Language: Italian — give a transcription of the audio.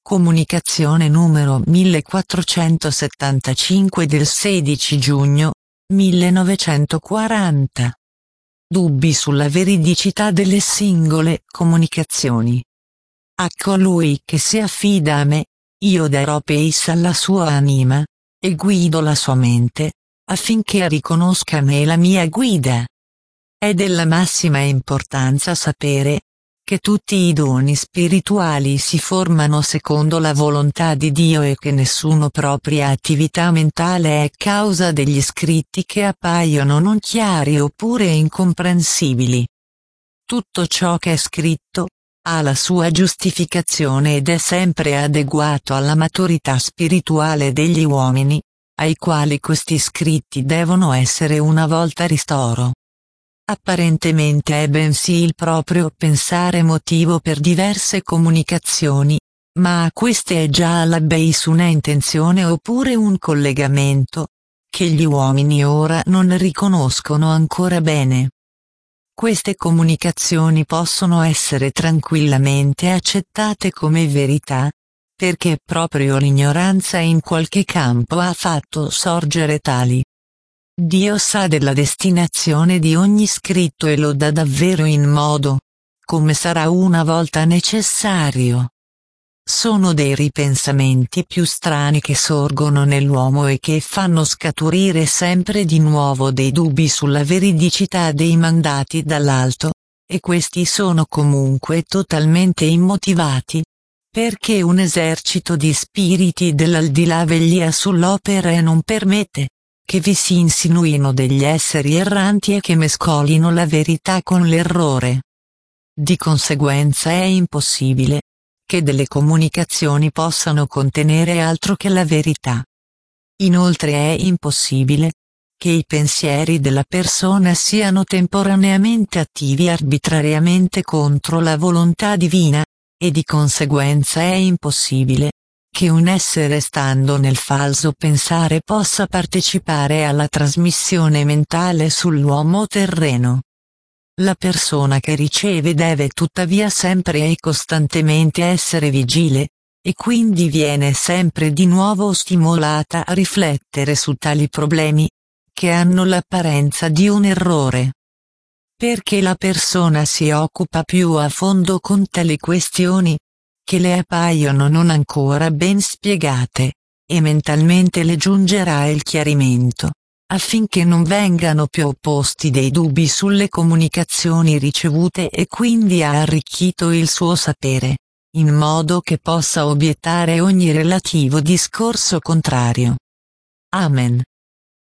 Comunicazione numero 1475 del 16 giugno 1940. Dubbi sulla veridicità delle singole comunicazioni. A colui che si affida a me, io darò pace alla sua anima, e guido la sua mente, affinché riconosca me la mia guida. È della massima importanza sapere che tutti i doni spirituali si formano secondo la volontà di Dio e che nessuna propria attività mentale è causa degli scritti che appaiono non chiari oppure incomprensibili. Tutto ciò che è scritto ha la sua giustificazione ed è sempre adeguato alla maturità spirituale degli uomini, ai quali questi scritti devono essere una volta ristoro. Apparentemente è bensì il proprio pensare motivo per diverse comunicazioni, ma a queste è già alla base una intenzione oppure un collegamento, che gli uomini ora non riconoscono ancora bene. Queste comunicazioni possono essere tranquillamente accettate come verità, perché proprio l'ignoranza in qualche campo ha fatto sorgere tali. Dio sa della destinazione di ogni scritto e lo dà davvero in modo, come sarà una volta necessario. Sono dei ripensamenti più strani che sorgono nell'uomo e che fanno scaturire sempre di nuovo dei dubbi sulla veridicità dei mandati dall'alto, e questi sono comunque totalmente immotivati, perché un esercito di spiriti dell'aldilà veglia sull'opera e non permette che vi si insinuino degli esseri erranti e che mescolino la verità con l'errore. Di conseguenza è impossibile che delle comunicazioni possano contenere altro che la verità. Inoltre è impossibile che i pensieri della persona siano temporaneamente attivi arbitrariamente contro la volontà divina, e di conseguenza è impossibile che un essere stando nel falso pensare possa partecipare alla trasmissione mentale sull'uomo terreno. La persona che riceve deve tuttavia sempre e costantemente essere vigile, e quindi viene sempre di nuovo stimolata a riflettere su tali problemi, che hanno l'apparenza di un errore. Perché la persona si occupa più a fondo con tali questioni, che le appaiono non ancora ben spiegate, e mentalmente le giungerà il chiarimento, affinché non vengano più opposti dei dubbi sulle comunicazioni ricevute e quindi ha arricchito il suo sapere, in modo che possa obiettare ogni relativo discorso contrario. Amen.